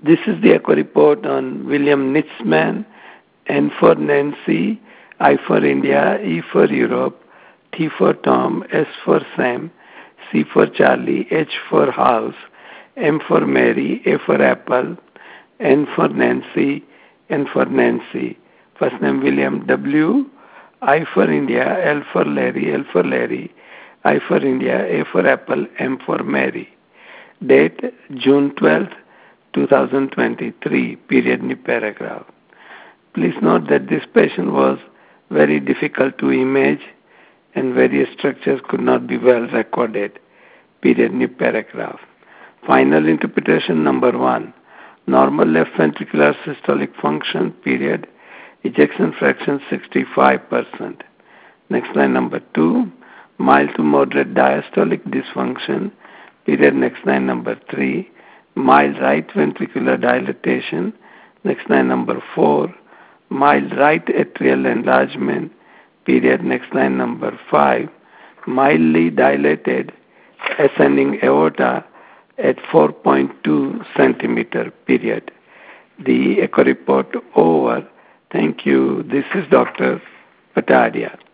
This is the echo report on William Nitzman, N for Nancy, I for India, E for Europe, T for Tom, S for Sam, C for Charlie, H for House, M for Mary, A for Apple, N for Nancy, N for Nancy. First name William, W, I for India, L for Larry, L for Larry, I for India, A for Apple, M for Mary. Date June 12th, 2023, period new paragraph. Please note that this patient was very difficult to image and various structures could not be well recorded, period new paragraph. Final interpretation number 1, normal left ventricular systolic function, period, ejection fraction 65%. Next line number 2, mild to moderate diastolic dysfunction, period. Next line number 3, mild right ventricular dilatation. Next line number 4, mild right atrial enlargement, period. Next line number 5, mildly dilated ascending aorta at 4.2 centimeter, period. The echo report over. Thank you. This is Dr. Patadia.